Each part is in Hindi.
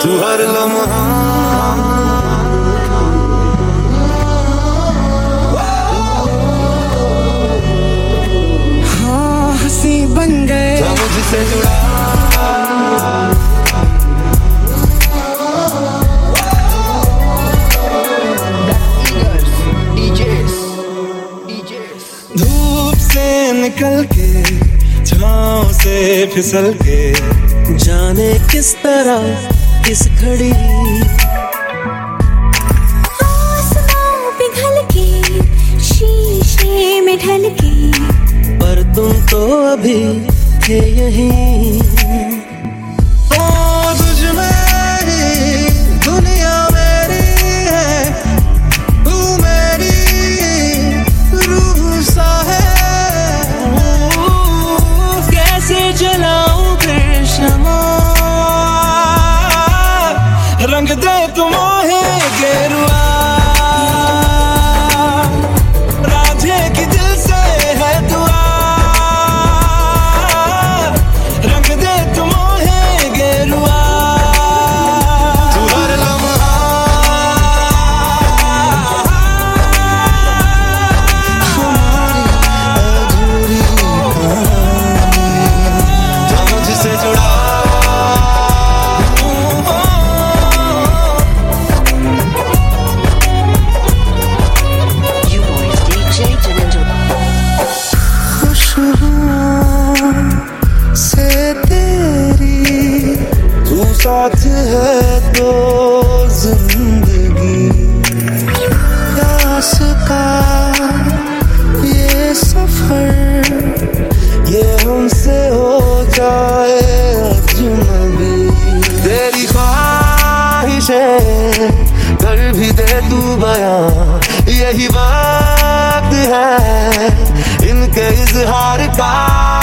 तू हर लम्हा हाँ हंसी बन गए जो मुझसे जुड़ा धूप से निकल के छाँव से फिसल के जाने किस तरह किस घड़ी आसमां पिघल के शीशे में ढल के पर तुम तो अभी थे यहीं। ओ तुझ में ही दुनिया मेरी है, तू मेरी रूह सा है। कैसे जलाऊं फिर शमा, रंग दे तुम मोहे गेरुआ, राधे की दिल से है दुआ, रंग दे तुम मोहे गेरुआ। तू हर लम्हा हमारी अधूरी कहानी, जो मुझसे जुड़ा से तेरी तू साथ है तो जिंदगी, प्यास का ये सफर ये हमसे हो जाए अजनबी। तेरी ख्वाहिशें कर भी दे तू बयां, यही वक्त है इनके इजहार का।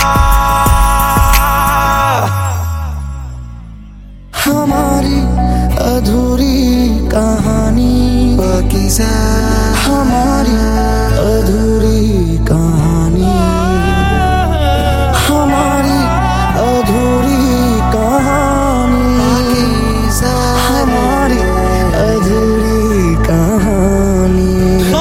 हमारी अधूरी कहानी पाकीज़ा, हमारी अधूरी कहानी, हमारी अधूरी कहानी पाकीज़ा, हमारी अधूरी कहानी।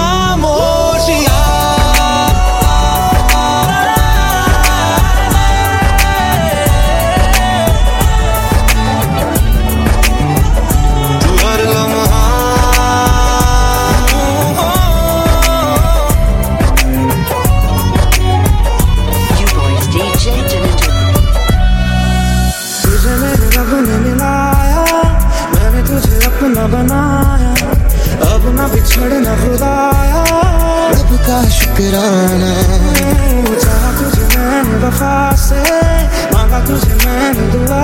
बनाया अब ना बिछड़ना खुदाया, रब का शुक्राना। चाहा तुझे मैंने वफा से, मांगा तुझे मैंने दुआ